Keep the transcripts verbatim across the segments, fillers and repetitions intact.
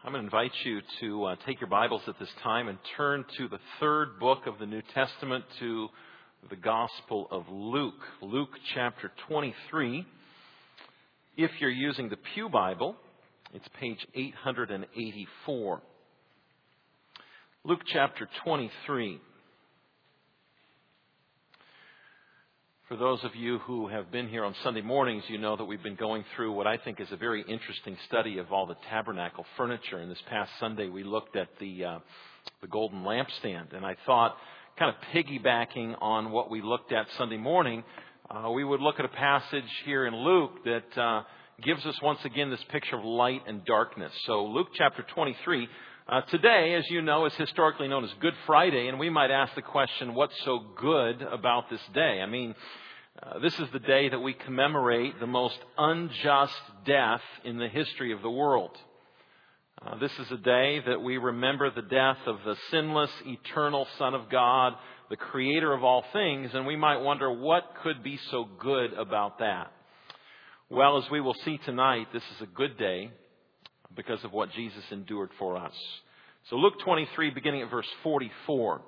I'm going to invite you to uh, take your Bibles at this time and turn to the third book of the New Testament, to the Gospel of Luke, Luke chapter twenty-three. If you're using the Pew Bible, it's page eight eighty-four. Luke chapter twenty-three. For those of you who have been here on Sunday mornings, you know that we've been going through what I think is a very interesting study of all the tabernacle furniture. And this past Sunday, we looked at the uh, the golden lampstand. And I thought, kind of piggybacking on what we looked at Sunday morning, uh, we would look at a passage here in Luke that uh, gives us once again this picture of light and darkness. So Luke chapter twenty-three. Uh, today, as you know, is historically known as Good Friday, and we might ask the question, what's so good about this day? I mean, uh, this is the day that we commemorate the most unjust death in the history of the world. Uh, this is a day that we remember the death of the sinless, eternal Son of God, the Creator of all things, and we might wonder what could be so good about that. Well, as we will see tonight, this is a good day because of what Jesus endured for us. So Luke twenty-three, beginning at verse forty-four.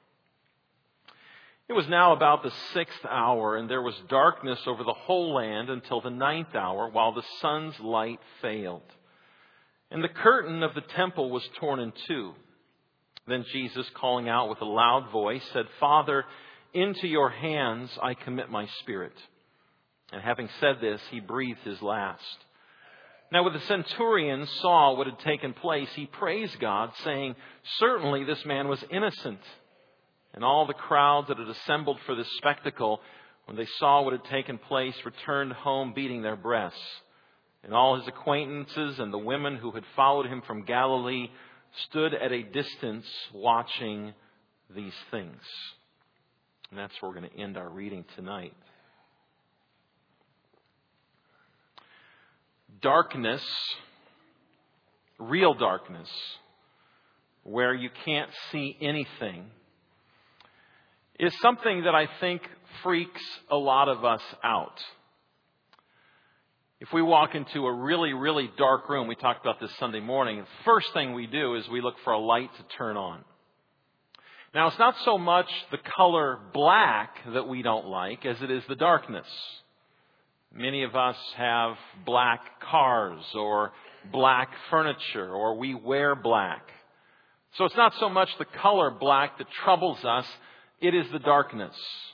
It was now about the sixth hour, and there was darkness over the whole land until the ninth hour, while the sun's light failed. And the curtain of the temple was torn in two. Then Jesus, calling out with a loud voice, said, "Father, into your hands I commit my spirit." And having said this, he breathed his last. Now, when the centurion saw what had taken place, he praised God, saying, "Certainly this man was innocent." And all the crowds that had assembled for this spectacle, when they saw what had taken place, returned home beating their breasts. And all his acquaintances and the women who had followed him from Galilee stood at a distance watching these things. And that's where we're going to end our reading tonight. Darkness, real darkness, where you can't see anything, is something that I think freaks a lot of us out. If we walk into a really, really dark room, we talked about this Sunday morning, the first thing we do is we look for a light to turn on. Now, it's not so much the color black that we don't like as it is the darkness. Many of us have black cars or black furniture, or we wear black. So it's not so much the color black that troubles us, it is the darkness.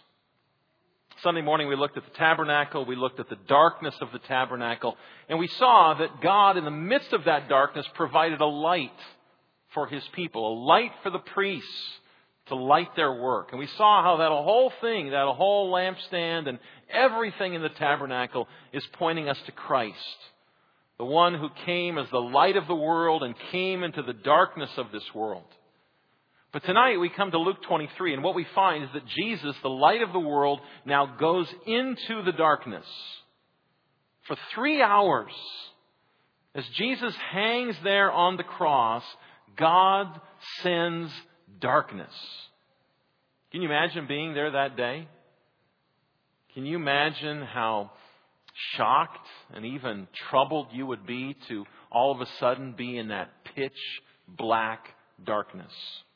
Sunday morning we looked at the tabernacle, we looked at the darkness of the tabernacle, and we saw that God in the midst of that darkness provided a light for His people, a light for the priests to light their work. And we saw how that whole thing, that whole lampstand and everything in the tabernacle is pointing us to Christ, the one who came as the light of the world and came into the darkness of this world. But tonight we come to Luke twenty-three, and what we find is that Jesus, the light of the world, now goes into the darkness. For three hours, as Jesus hangs there on the cross, God sends darkness. Can you imagine being there that day? Can you imagine how shocked and even troubled you would be to all of a sudden be in that pitch black darkness?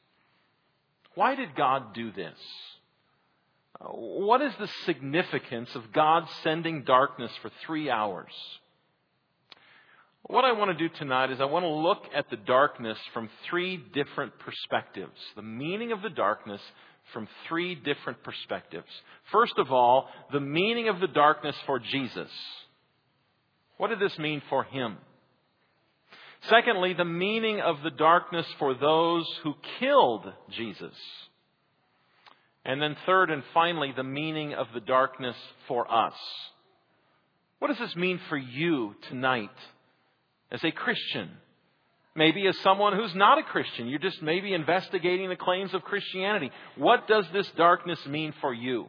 Why did God do this? What is the significance of God sending darkness for three hours? What I want to do tonight is I want to look at the darkness from three different perspectives. The meaning of the darkness from three different perspectives. First of all, the meaning of the darkness for Jesus. What did this mean for Him? Secondly, the meaning of the darkness for those who killed Jesus. And then third and finally, the meaning of the darkness for us. What does this mean for you tonight as a Christian? Maybe as someone who's not a Christian. You're just maybe investigating the claims of Christianity. What does this darkness mean for you?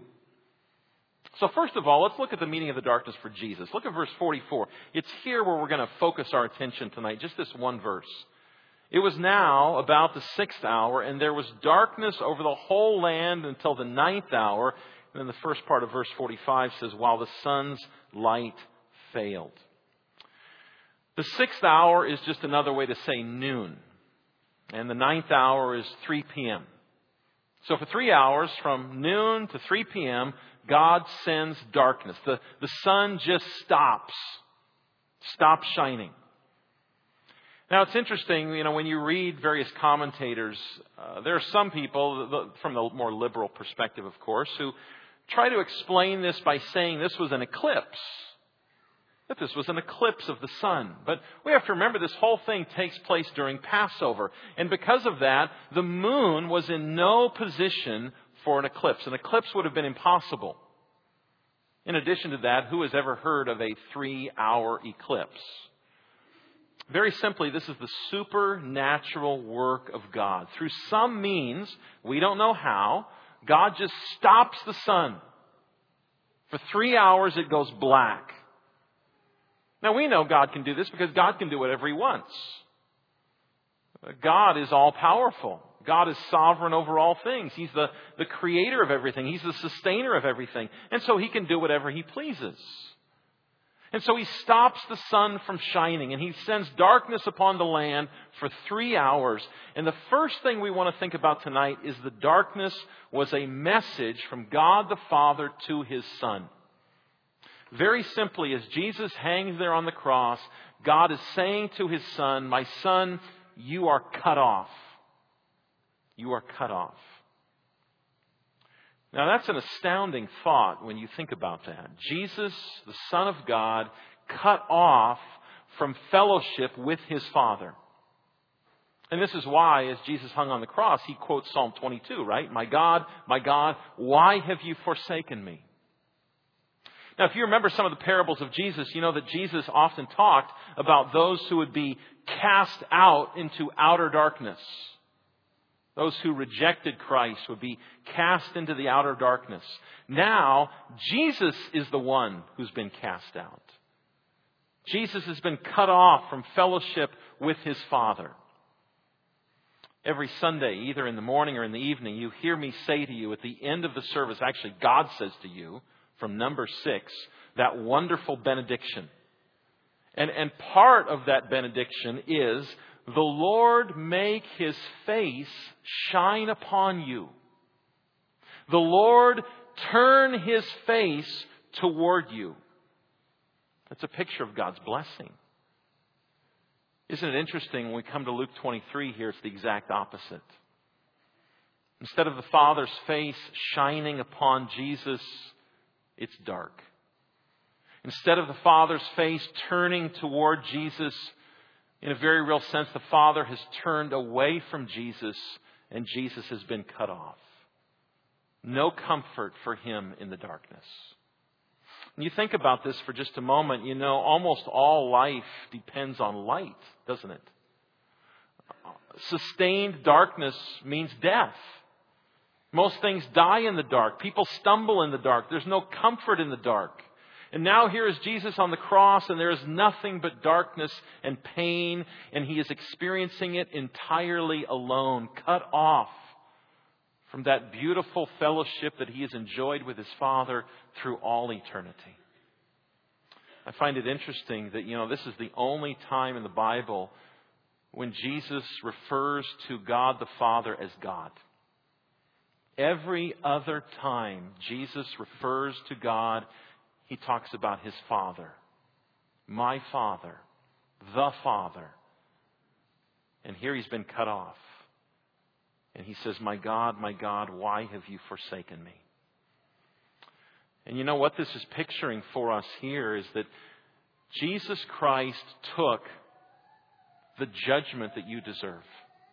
So first of all, let's look at the meaning of the darkness for Jesus. Look at verse forty-four. It's here where we're going to focus our attention tonight. Just this one verse. It was now about the sixth hour, and there was darkness over the whole land until the ninth hour. And then the first part of verse forty-five says, while the sun's light failed. The sixth hour is just another way to say noon. And the ninth hour is three p.m. So for three hours, from noon to three p.m., God sends darkness. The, the sun just stops. Stops shining. Now it's interesting, you know, when you read various commentators, uh, there are some people, from the more liberal perspective, of course, who try to explain this by saying this was an eclipse. That this was an eclipse of the sun. But we have to remember this whole thing takes place during Passover. And because of that, the moon was in no position for an eclipse. An eclipse would have been impossible. In addition to that, who has ever heard of a three-hour eclipse? Very simply, this is the supernatural work of God. Through some means, we don't know how, God just stops the sun. For three hours it goes black. Now we know God can do this because God can do whatever He wants. God is all powerful. God is sovereign over all things. He's the, the creator of everything. He's the sustainer of everything. And so He can do whatever He pleases. And so He stops the sun from shining and He sends darkness upon the land for three hours. And the first thing we want to think about tonight is the darkness was a message from God the Father to His Son. Very simply, as Jesus hangs there on the cross, God is saying to His Son, "My Son, you are cut off. You are cut off." Now that's an astounding thought when you think about that. Jesus, the Son of God, cut off from fellowship with His Father. And this is why, as Jesus hung on the cross, He quotes Psalm twenty-two, right? "My God, my God, why have you forsaken me?" Now, if you remember some of the parables of Jesus, you know that Jesus often talked about those who would be cast out into outer darkness. Those who rejected Christ would be cast into the outer darkness. Now, Jesus is the one who's been cast out. Jesus has been cut off from fellowship with His Father. Every Sunday, either in the morning or in the evening, you hear me say to you at the end of the service, actually God says to you, from number six, that wonderful benediction. And, and part of that benediction is, "The Lord make His face shine upon you. The Lord turn His face toward you." That's a picture of God's blessing. Isn't it interesting when we come to Luke twenty-three here, it's the exact opposite. Instead of the Father's face shining upon Jesus, it's dark. Instead of the Father's face turning toward Jesus, in a very real sense, the Father has turned away from Jesus and Jesus has been cut off. No comfort for Him in the darkness. When you think about this for just a moment, you know almost all life depends on light, doesn't it? Sustained darkness means death. Most things die in the dark. People stumble in the dark. There's no comfort in the dark. And now here is Jesus on the cross, and there is nothing but darkness and pain, and He is experiencing it entirely alone, cut off from that beautiful fellowship that He has enjoyed with His Father through all eternity. I find it interesting that, you know, this is the only time in the Bible when Jesus refers to God the Father as God. Every other time Jesus refers to God, He talks about His Father. My Father. The Father. And here He's been cut off. And He says, "My God, my God, why have you forsaken me?" And you know what this is picturing for us here is that Jesus Christ took the judgment that you deserve.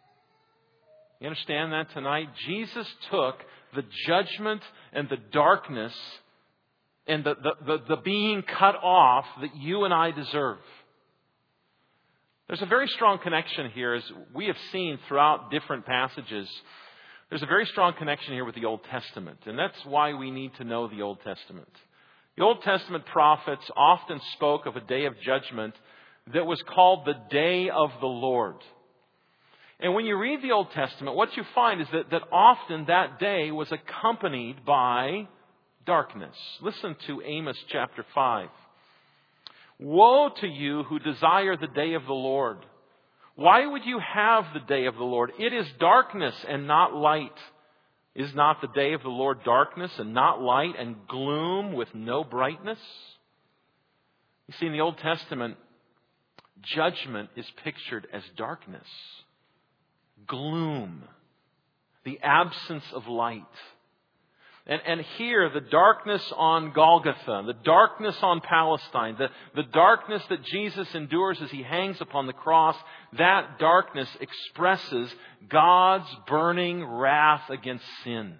You understand that tonight? Jesus took the judgment and the darkness and the, the, the, the being cut off that you and I deserve. There's a very strong connection here, as we have seen throughout different passages. There's a very strong connection here with the Old Testament, and that's why we need to know the Old Testament. The Old Testament prophets often spoke of a day of judgment that was called the Day of the Lord. And when you read the Old Testament, what you find is that, that often that day was accompanied by darkness. Listen to Amos chapter five. Woe to you who desire the day of the Lord. Why would you have the day of the Lord? It is darkness and not light. Is not the day of the Lord darkness and not light and gloom with no brightness? You see, in the Old Testament, judgment is pictured as darkness, gloom, the absence of light. And, and here, the darkness on Golgotha, the darkness on Palestine, the, the darkness that Jesus endures as He hangs upon the cross, that darkness expresses God's burning wrath against sin.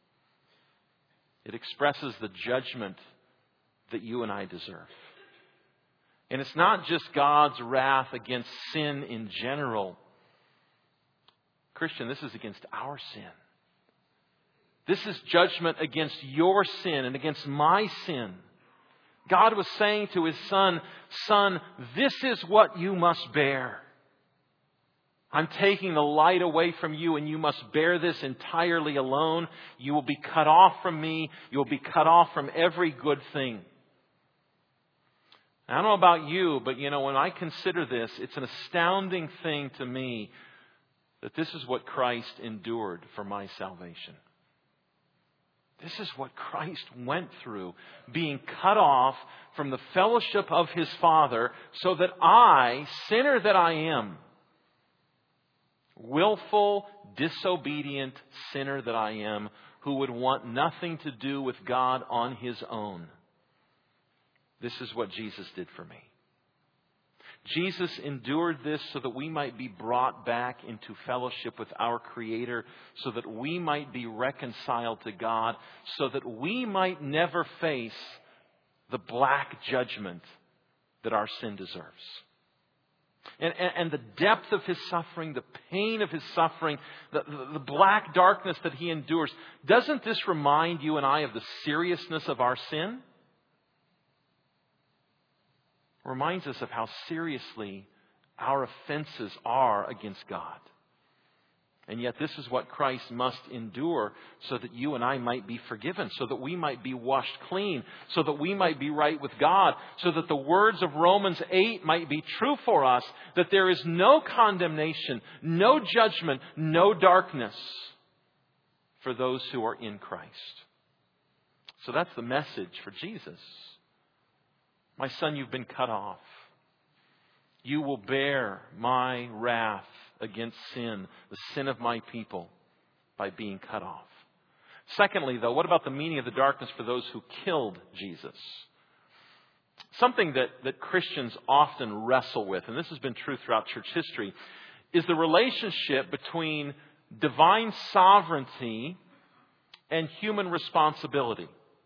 It expresses the judgment that you and I deserve. And it's not just God's wrath against sin in general. Christian, this is against our sin. This is judgment against your sin and against my sin. God was saying to His Son, Son, this is what you must bear. I'm taking the light away from you and you must bear this entirely alone. You will be cut off from me. You will be cut off from every good thing. I don't know about you, but you know, when I consider this, it's an astounding thing to me that this is what Christ endured for my salvation. This is what Christ went through, being cut off from the fellowship of His Father so that I, sinner that I am, willful, disobedient sinner that I am, who would want nothing to do with God on his own. This is what Jesus did for me. Jesus endured this so that we might be brought back into fellowship with our Creator, so that we might be reconciled to God, so that we might never face the black judgment that our sin deserves. And, and, and the depth of His suffering, the pain of His suffering, the, the, the black darkness that He endures, doesn't this remind you and I of the seriousness of our sin? Reminds us of how seriously our offenses are against God. And yet this is what Christ must endure so that you and I might be forgiven, so that we might be washed clean, so that we might be right with God, so that the words of Romans eight might be true for us, that there is no condemnation, no judgment, no darkness for those who are in Christ. So that's the message for Jesus. My son, you've been cut off. You will bear my wrath against sin, the sin of my people, by being cut off. Secondly, though, what about the meaning of the darkness for those who killed Jesus? Something that, that Christians often wrestle with, and this has been true throughout church history, is the relationship between divine sovereignty and human responsibility.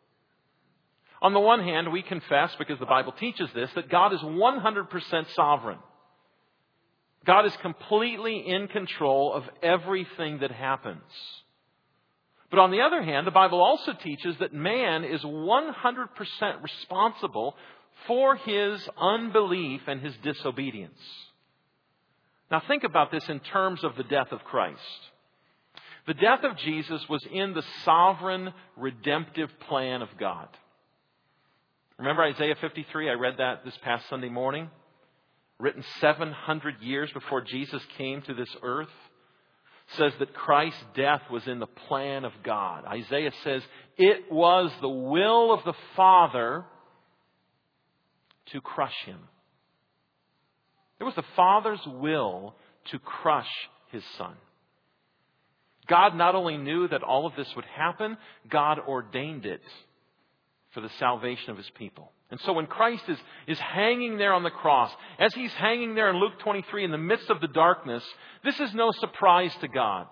On the one hand, we confess, because the Bible teaches this, that God is one hundred percent sovereign. God is completely in control of everything that happens. But on the other hand, the Bible also teaches that man is one hundred percent responsible for his unbelief and his disobedience. Now think about this in terms of the death of Christ. The death of Jesus was in the sovereign redemptive plan of God. Remember Isaiah fifty-three? I read that this past Sunday morning. Written seven hundred years before Jesus came to this earth. Says that Christ's death was in the plan of God. Isaiah says it was the will of the Father to crush Him. It was the Father's will to crush His Son. God not only knew that all of this would happen, God ordained it for the salvation of His people. And so when Christ is, is hanging there on the cross, as He's hanging there in Luke twenty-three in the midst of the darkness, this is no surprise to God.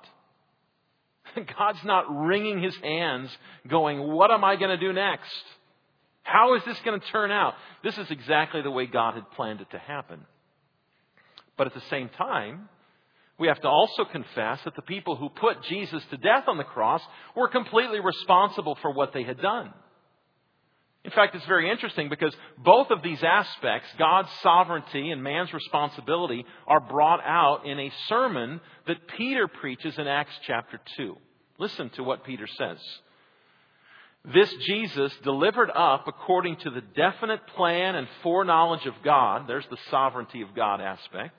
God's not wringing His hands going, what am I going to do next? How is this going to turn out? This is exactly the way God had planned it to happen. But at the same time, we have to also confess that the people who put Jesus to death on the cross were completely responsible for what they had done. In fact, it's very interesting because both of these aspects, God's sovereignty and man's responsibility, are brought out in a sermon that Peter preaches in Acts chapter two. Listen to what Peter says. This Jesus, delivered up according to the definite plan and foreknowledge of God, there's the sovereignty of God aspect,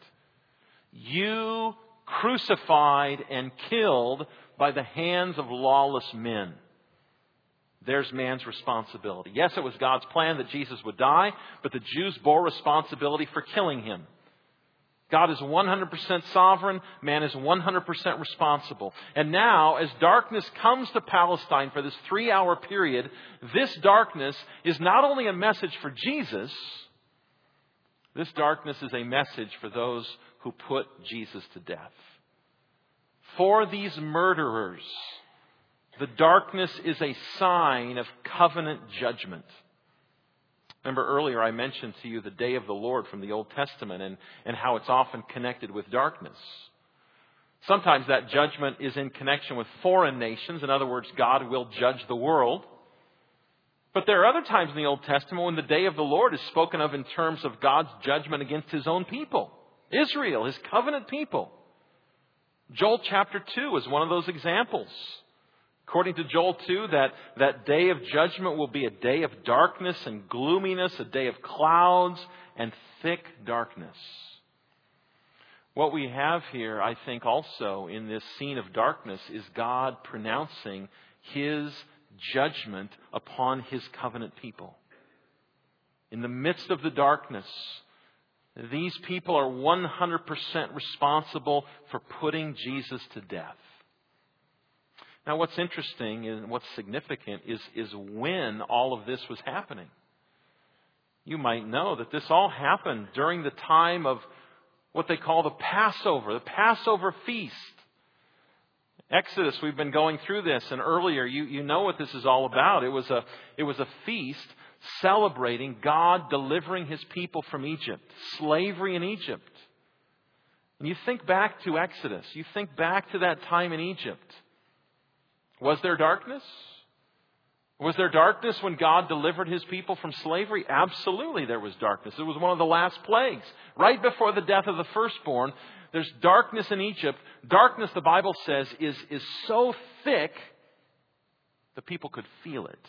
you crucified and killed by the hands of lawless men. There's man's responsibility. Yes, it was God's plan that Jesus would die, but the Jews bore responsibility for killing him. God is one hundred percent sovereign. Man is one hundred percent responsible. And now, as darkness comes to Palestine for this three-hour period, this darkness is not only a message for Jesus, this darkness is a message for those who put Jesus to death. For these murderers, the darkness is a sign of covenant judgment. Remember earlier I mentioned to you the day of the Lord from the Old Testament and, and how it's often connected with darkness. Sometimes that judgment is in connection with foreign nations. In other words, God will judge the world. But there are other times in the Old Testament when the day of the Lord is spoken of in terms of God's judgment against His own people. Israel, His covenant people. Joel chapter two is one of those examples. According to Joel two, that, that day of judgment will be a day of darkness and gloominess, a day of clouds and thick darkness. What we have here, I think also in this scene of darkness, is God pronouncing His judgment upon His covenant people. In the midst of the darkness, these people are one hundred percent responsible for putting Jesus to death. Now, what's interesting and what's significant is, is when all of this was happening. You might know that this all happened during the time of what they call the Passover, the Passover feast. Exodus, we've been going through this, and earlier you, you know what this is all about. It was a, it was a feast celebrating God delivering His people from Egypt, slavery in Egypt. And you think back to Exodus, you think back to that time in Egypt. Was there darkness? Was there darkness when God delivered His people from slavery? Absolutely there was darkness. It was one of the last plagues. Right before the death of the firstborn, there's darkness in Egypt. Darkness, the Bible says, is, is so thick the people could feel it.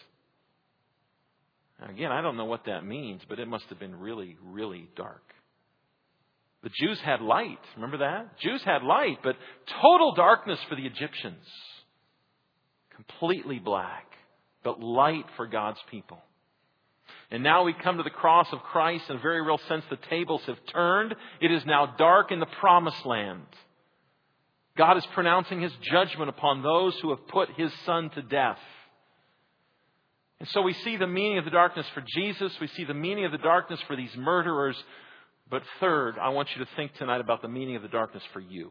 Now, again, I don't know what that means, but it must have been really, really dark. The Jews had light. Remember that? Jews had light, but total darkness for the Egyptians. Completely black, but light for God's people. And now we come to the cross of Christ. In a very real sense, the tables have turned. It is now dark in the promised land. God is pronouncing His judgment upon those who have put His Son to death. And so we see the meaning of the darkness for Jesus. We see the meaning of the darkness for these murderers. But third, I want you to think tonight about the meaning of the darkness for you.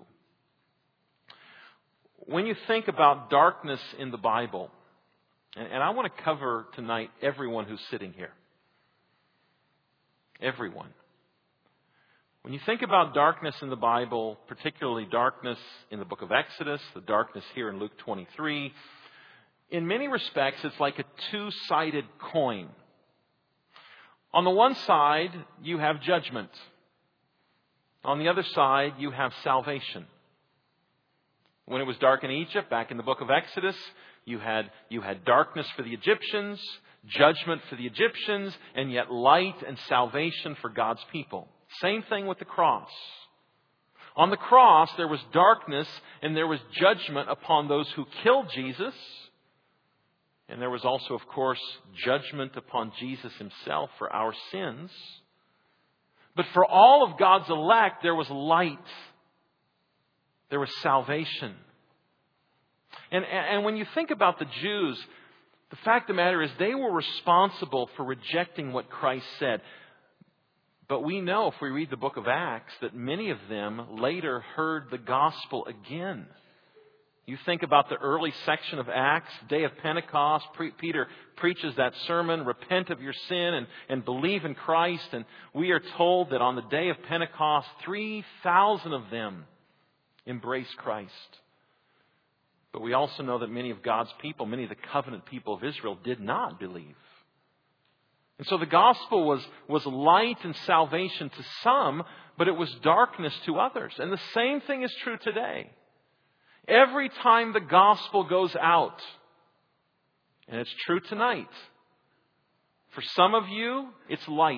When you think about darkness in the Bible, and, and I want to cover tonight everyone who's sitting here. Everyone. When you think about darkness in the Bible, particularly darkness in the book of Exodus, the darkness here in Luke twenty-three, in many respects it's like a two-sided coin. On the one side, you have judgment. On the other side, you have salvation. When it was dark in Egypt, back in the book of Exodus, you had, you had darkness for the Egyptians, judgment for the Egyptians, and yet light and salvation for God's people. Same thing with the cross. On the cross, there was darkness and there was judgment upon those who killed Jesus. And there was also, of course, judgment upon Jesus Himself for our sins. But for all of God's elect, there was light. There was salvation. And, and when you think about the Jews, the fact of the matter is they were responsible for rejecting what Christ said. But we know, if we read the book of Acts, that many of them later heard the gospel again. You think about the early section of Acts, day of Pentecost. Pre- Peter preaches that sermon, repent of your sin and, and believe in Christ. And we are told that on the day of Pentecost, three thousand of them embraced Christ. But we also know that many of God's people, many of the covenant people of Israel, did not believe. And so the gospel was, was light and salvation to some, but it was darkness to others. And the same thing is true today. Every time the gospel goes out, And it's true tonight. For some of you, it's light.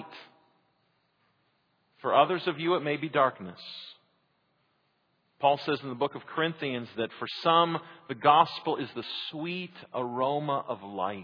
For others of you, it may be darkness. Paul says in the book of Corinthians that for some, the gospel is the sweet aroma of life.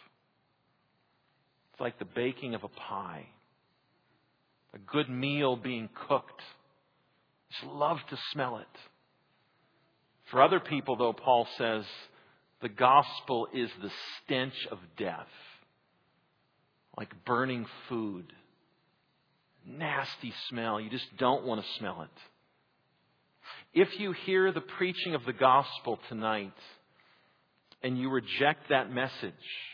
It's like the baking of a pie. A good meal being cooked. Just love to smell it. For other people, though, Paul says, the gospel is the stench of death. Like burning food. Nasty smell. You just don't want to smell it. If you hear the preaching of the gospel tonight and you reject that message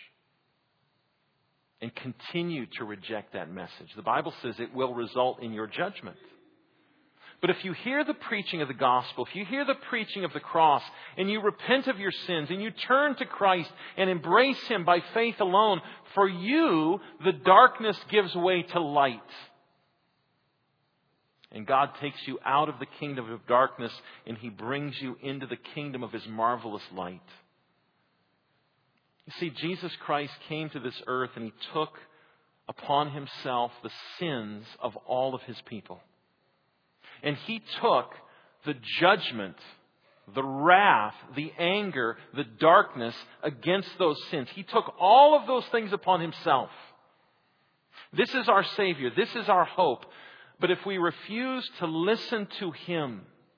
and continue to reject that message, the Bible says it will result in your judgment. But if you hear the preaching of the gospel, if you hear the preaching of the cross, and you repent of your sins, and you turn to Christ and embrace Him by faith alone, for you, the darkness gives way to light. And God takes you out of the kingdom of darkness, and He brings you into the kingdom of His marvelous light. You see, Jesus Christ came to this earth, and He took upon Himself the sins of all of His people. And He took the judgment, the wrath, the anger, the darkness against those sins. He took all of those things upon Himself. This is our Savior. This is our hope. But if we refuse to listen to Him,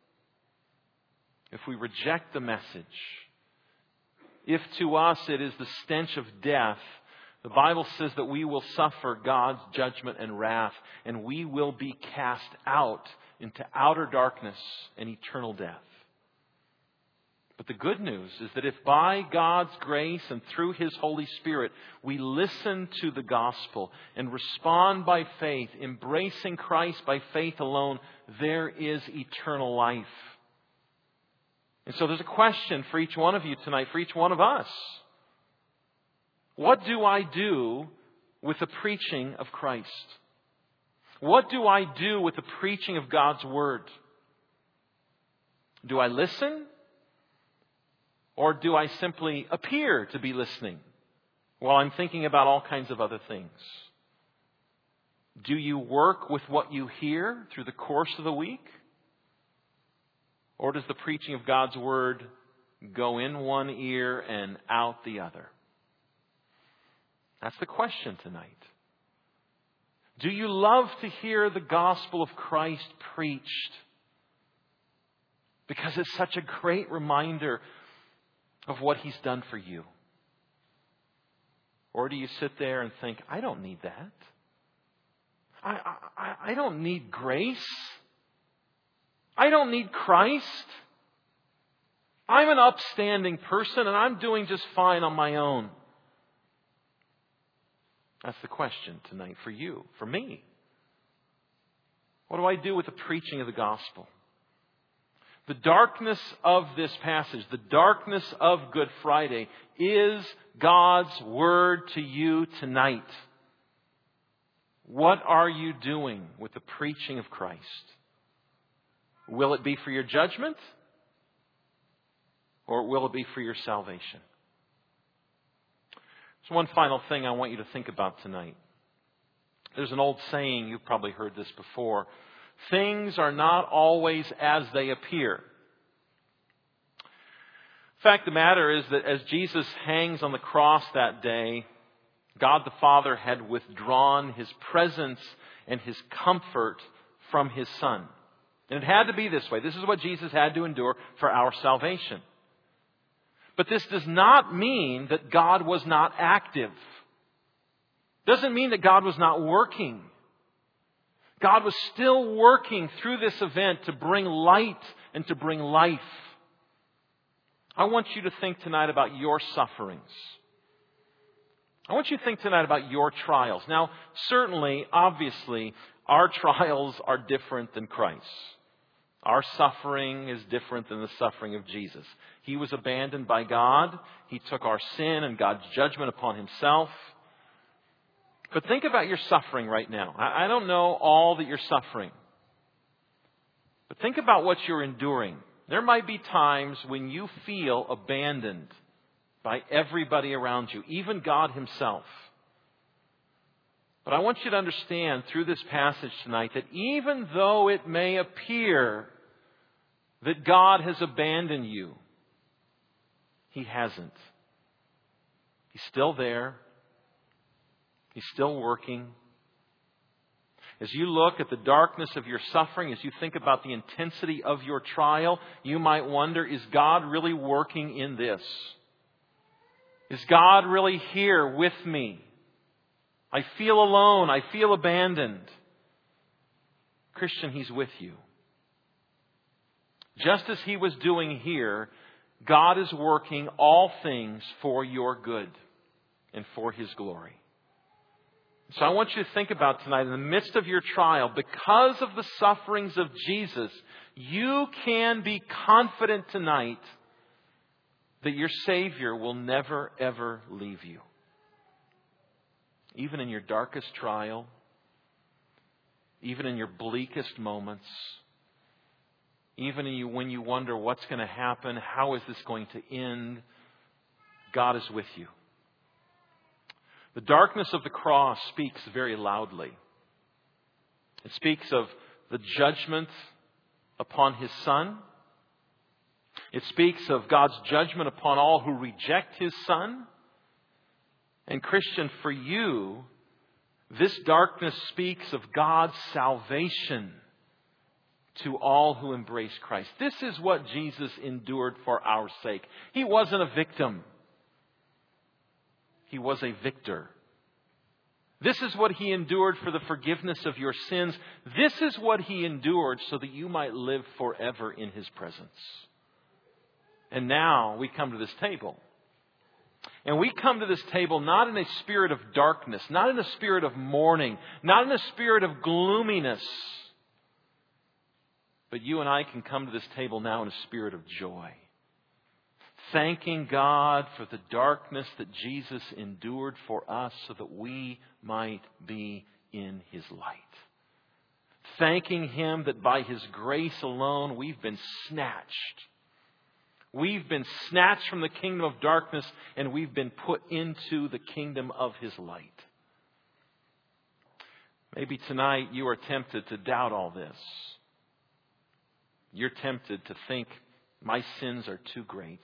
if we reject the message, if to us it is the stench of death, the Bible says that we will suffer God's judgment and wrath, and we will be cast out into outer darkness and eternal death. But the good news is that if by God's grace and through His Holy Spirit we listen to the gospel and respond by faith, embracing Christ by faith alone, there is eternal life. And so there's a question for each one of you tonight, for each one of us. What do I do with the preaching of Christ? What do I do with the preaching of God's Word? Do I listen? Or do I simply appear to be listening while I'm thinking about all kinds of other things? Do you work with what you hear through the course of the week? Or does the preaching of God's Word go in one ear and out the other? That's the question tonight. Do you love to hear the gospel of Christ preached? Because it's such a great reminder of what He's done for you. Or do you sit there and think, I don't need that. I, I, I don't need grace. I don't need Christ. I'm an upstanding person and I'm doing just fine on my own. That's the question tonight for you, for me. What do I do with the preaching of the gospel? The darkness of this passage, the darkness of Good Friday, is God's Word to you tonight. What are you doing with the preaching of Christ? Will it be for your judgment? Or will it be for your salvation? There's one final thing I want you to think about tonight. There's an old saying, you've probably heard this before. Things are not always as they appear. The fact of the matter is that as Jesus hangs on the cross that day, God the Father had withdrawn His presence and His comfort from His Son. And it had to be this way. This is what Jesus had to endure for our salvation. But this does not mean that God was not active. It doesn't mean that God was not working. God was still working through this event to bring light and to bring life. I want you to think tonight about your sufferings. I want you to think tonight about your trials. Now, certainly, obviously, our trials are different than Christ's. Our suffering is different than the suffering of Jesus. He was abandoned by God. He took our sin and God's judgment upon Himself. But think about your suffering right now. I don't know all that you're suffering. But think about what you're enduring. There might be times when you feel abandoned by everybody around you, even God Himself. But I want you to understand through this passage tonight that even though it may appear that God has abandoned you, He hasn't. He's still there. He's still working. As you look at the darkness of your suffering, as you think about the intensity of your trial, you might wonder, is God really working in this? Is God really here with me? I feel alone. I feel abandoned. Christian, He's with you. Just as He was doing here, God is working all things for your good and for His glory. So I want you to think about tonight, in the midst of your trial, because of the sufferings of Jesus, you can be confident tonight that your Savior will never, ever leave you. Even in your darkest trial, even in your bleakest moments, even in you, when you wonder what's going to happen, how is this going to end, God is with you. The darkness of the cross speaks very loudly. It speaks of the judgment upon His Son. It speaks of God's judgment upon all who reject His Son. And Christian, for you, this darkness speaks of God's salvation to all who embrace Christ. This is what Jesus endured for our sake. He wasn't a victim. He was a victor. This is what He endured for the forgiveness of your sins. This is what He endured so that you might live forever in His presence. And now we come to this table. And we come to this table not in a spirit of darkness, not in a spirit of mourning, not in a spirit of gloominess. But you and I can come to this table now in a spirit of joy. Thanking God for the darkness that Jesus endured for us so that we might be in His light. Thanking Him that by His grace alone we've been snatched. We've been snatched from the kingdom of darkness and we've been put into the kingdom of His light. Maybe tonight you are tempted to doubt all this. You're tempted to think, my sins are too great.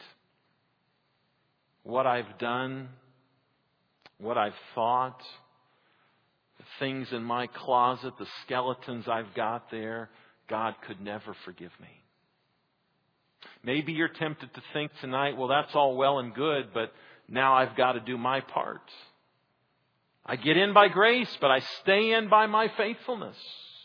What I've done, what I've thought, the things in my closet, the skeletons I've got there, God could never forgive me. Maybe you're tempted to think tonight, well, that's all well and good, but now I've got to do my part. I get in by grace, but I stay in by my faithfulness.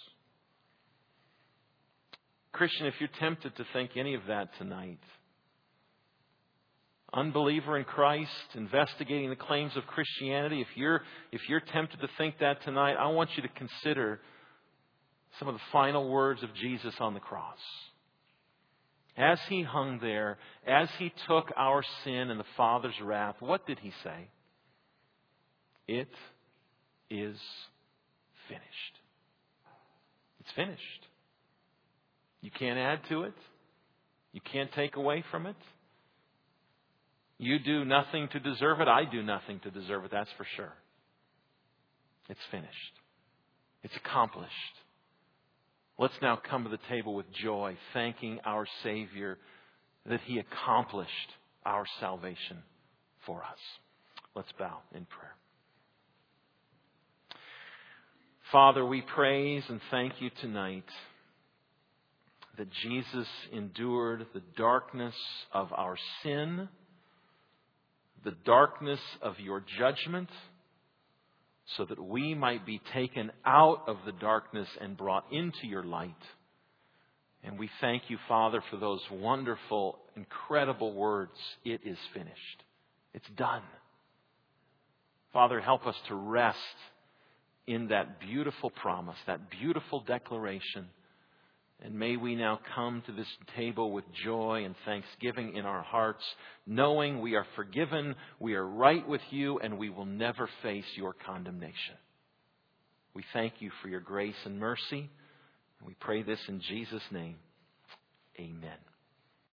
Christian, if you're tempted to think any of that tonight, unbeliever in Christ, investigating the claims of Christianity, if you're, if you're tempted to think that tonight, I want you to consider some of the final words of Jesus on the cross. As He hung there, as He took our sin and the Father's wrath, what did He say? It is finished. It's finished. You can't add to it. You can't take away from it. You do nothing to deserve it. I do nothing to deserve it, that's for sure. It's finished. It's accomplished. Let's now come to the table with joy, thanking our Savior that He accomplished our salvation for us. Let's bow in prayer. Father, we praise and thank You tonight that Jesus endured the darkness of our sin, the darkness of Your judgment, so that we might be taken out of the darkness and brought into Your light. And we thank You, Father, for those wonderful, incredible words. It is finished. It's done. Father, help us to rest in that beautiful promise, that beautiful declaration. And may we now come to this table with joy and thanksgiving in our hearts, knowing we are forgiven, we are right with You, and we will never face Your condemnation. We thank You for Your grace and mercy, and we pray this in Jesus' name. Amen.